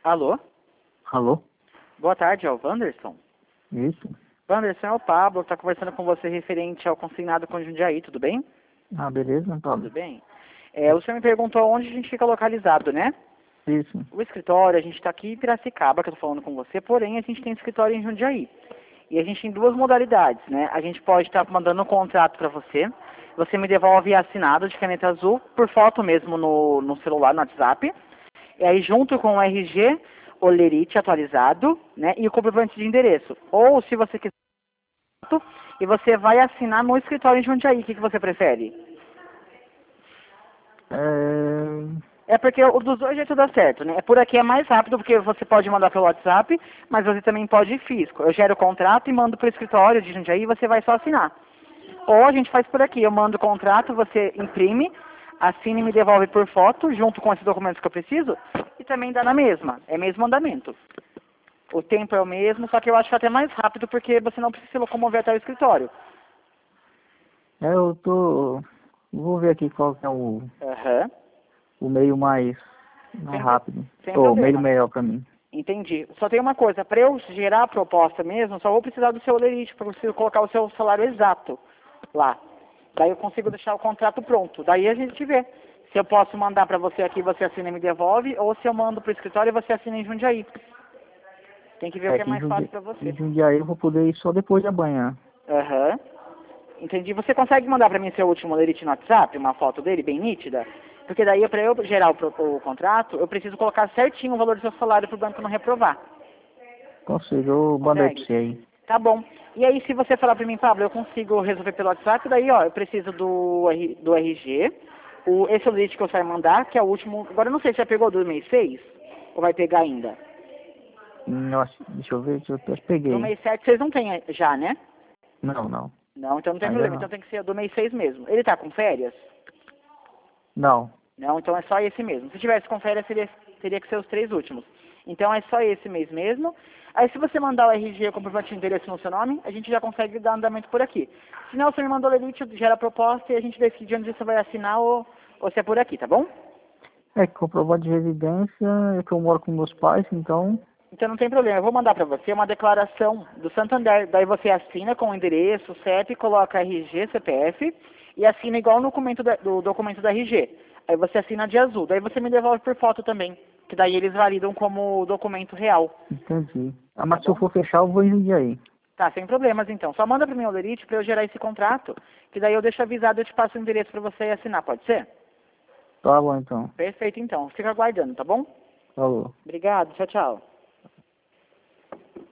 Alô? Alô? Boa tarde, é o Wanderson. Isso? Wanderson, é o Pablo, que está conversando com você referente ao consignado com Jundiaí, tudo bem? Ah, beleza, Pablo? Tudo bem. O senhor me perguntou onde a gente fica localizado, né? Isso. O escritório, a gente está aqui em Piracicaba, que eu estou falando com você, porém a gente tem escritório em Jundiaí. E a gente tem duas modalidades, né? A gente pode estar mandando um contrato para você me devolve assinado de caneta azul, por foto mesmo no celular, no WhatsApp. E aí junto com o RG, o lerite atualizado, né? E o comprovante de endereço. Ou se você quiser, e você vai assinar no escritório em Jundiaí, o que você prefere? É porque o dos dois jeitos dá certo, né? Por aqui é mais rápido, porque você pode mandar pelo WhatsApp, mas você também pode ir físico. Eu gero o contrato e mando para o escritório de Jundiaí e você vai só assinar. Ou a gente faz por aqui, eu mando o contrato, você imprime, assina e me devolve por foto, junto com esses documentos que eu preciso, e também dá na mesma, é mesmo andamento. O tempo é o mesmo, só que eu acho que é até mais rápido, porque você não precisa se locomover até o escritório. Eu tô... Vou ver aqui qual que é Aham. o meio mais Sem, rápido. sem Ou o meio problema. melhor pra mim. Entendi. Só tem uma coisa, para eu gerar a proposta mesmo, só vou precisar do seu lerite, porque eu preciso colocar o seu salário exato lá. Daí eu consigo deixar o contrato pronto. Daí a gente vê se eu posso mandar para você aqui, você assina e me devolve, ou se eu mando para o escritório e você assina em Jundiaí. Tem que ver o que é mais fácil para Em você. Jundiaí eu vou poder ir só depois de amanhã. Aham. Entendi. Você consegue mandar para mim seu último lerite no WhatsApp, uma foto dele bem nítida? Porque daí, para eu gerar o contrato, eu preciso colocar certinho o valor do seu salário para o banco não reprovar. Consigo, eu mandei pra Consegue? você aí. Tá bom. E aí, se você falar para mim, Pablo, eu consigo resolver pelo WhatsApp, daí, ó, eu preciso do RG, esse é o lerite que você vai mandar, que é o último. Agora, eu não sei se já pegou do mês 6 ou vai pegar ainda. Nossa, deixa eu ver, eu acho que Do peguei. mês 7 vocês não têm já, né? Não, não. Não, então não tem Ainda problema. não. Então tem que ser do mês 6 mesmo. Ele tá com férias? Não. Não, então é só esse mesmo. Se tivesse com férias, teria que ser os 3 últimos. Então é só esse mês mesmo. Aí se você mandar o RG comprovante de endereço no seu nome, a gente já consegue dar andamento por aqui. Se não, você me mandou o lerite, gera a proposta e a gente decide onde você vai assinar ou se é por aqui, tá bom? É que comprovante de residência, é que eu moro com meus pais, então... Então não tem problema, eu vou mandar para você uma declaração do Santander. Daí você assina com o endereço, CEP, coloca RG, CPF e assina igual no documento do documento da RG. Aí você assina de azul. Daí você me devolve por foto também, que daí eles validam como documento real. Entendi. Ah, Tá mas se eu bom? for fechar, eu vou em Jundiaí. Tá, sem problemas então. Só manda para mim o lerite para eu gerar esse contrato, que daí eu deixo avisado e eu te passo o endereço para você assinar, pode ser? Tá bom, então. Perfeito então. Fica aguardando, tá bom? Falou. Obrigado, tchau, tchau.